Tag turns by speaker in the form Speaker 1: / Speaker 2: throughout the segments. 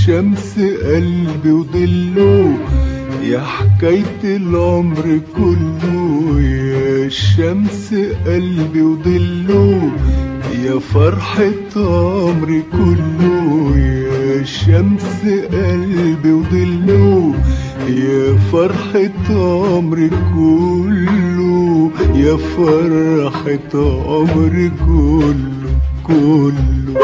Speaker 1: شمس قلبي وضله، يا حكاية العمر كله. يا شمس قلبي وضله، يا فرحة عمري كله. يا شمس قلبي وضله، يا فرحة عمري كله. يا فرحة عمري كله كله.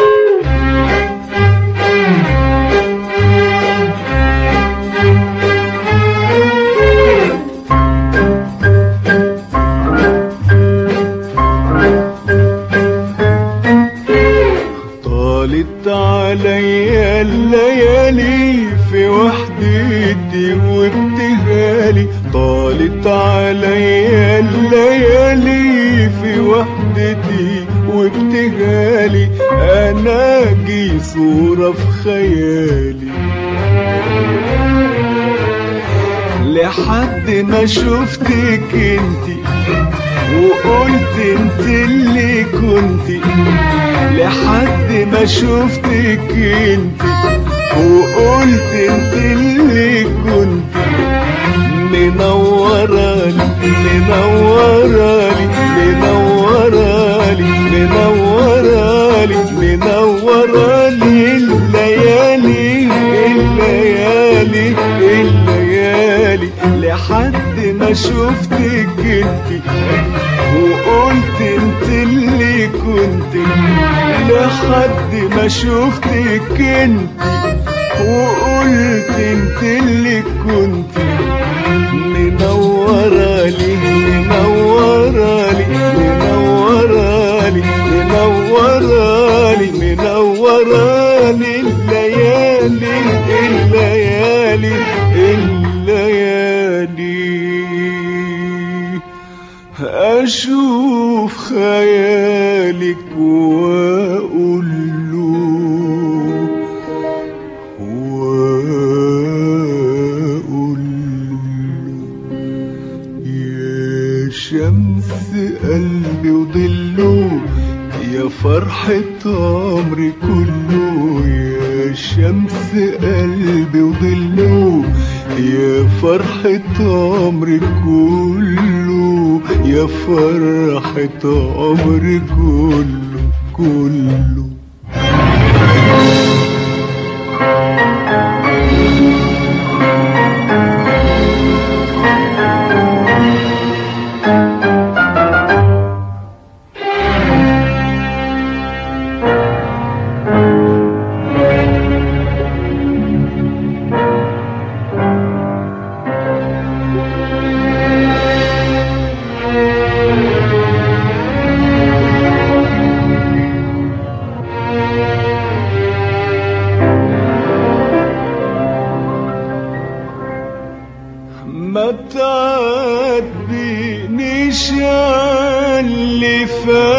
Speaker 1: طالت عليا الليالي في وحدتي وابتهالي. طالت عليا الليالي في وحدتي وابتهالي. انا جي صورة في خيالي لحد ما شفتك انتي وقلت انت اللي كنتي. لحد ما شفتك انت وقلت انت اللي كنتي. منورالي منورالي منورالي منورالي منورالي الليالي الليالي الليالي. لحد ما شفتك انت وقلت انت اللي كنت. لحد ما شفتك انت وقلت انت اللي كنت. منورالي منورالي منورالي منورالي منورالي الليالي الليالي الليالي. أشوف خيالك وأقول له يا شمس قلبي وضله، يا فرحة عمري كله. يا شمس قلبي وضله، يا فرحة عمري كله. يا فرحة عمري كله كله. ما تعدينيش اللي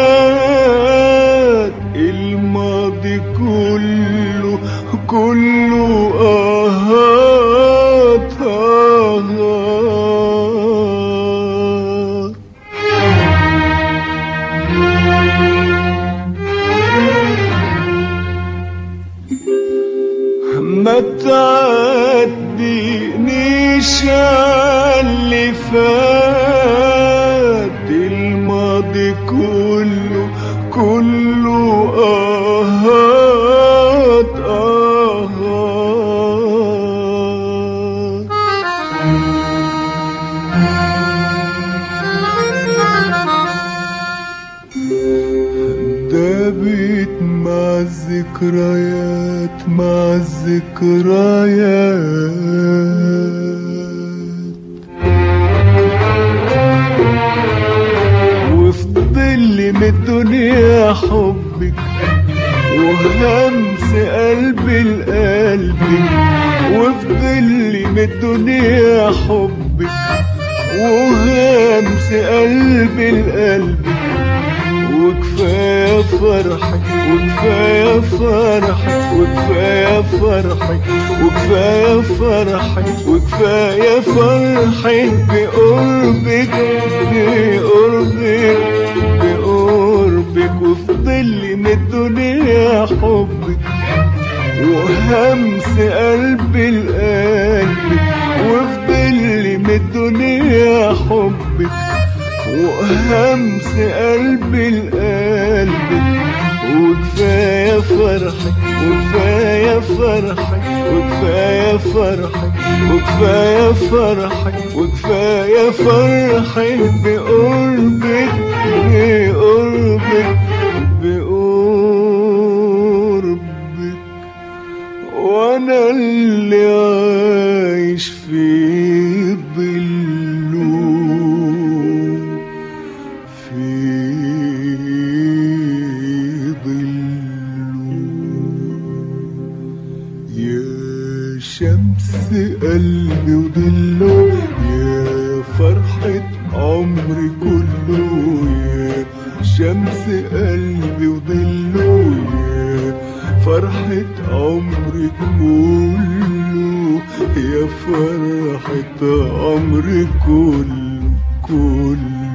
Speaker 1: فات، الماضي كله كله آهات آهات. ما تعدينيش اللي فات، الماضي كله كله آهات آهات. دابت مع الذكريات مع الذكريات. وفضل من الدنيا حبك وهمس قلبي لقلبك. وفضل من الدنيا حبك وهمس قلبي لقلبك. وكفاية فرحك وكفاية فرحك وكفاية فرحك وكفاية فرحك وكفاية فرحك بقربك بقربك بقربك. وفضل من الدنيا حبك وهمس قلبي لقلبك، وفضل من الدنيا حبك، وهمس قلبي لقلبك. وكفاية فرحك وكفاية فرحك وكفاية فرحك وكفاية فرحك وكفاية فرحك بقربك بقربك بقربك. وانا اللي عايش في ظله في شمس قلبي وضله، يا فرحة عمري كله، يا شمس قلبي وضله، يا فرحة عمري كله، يا فرحة عمري كله.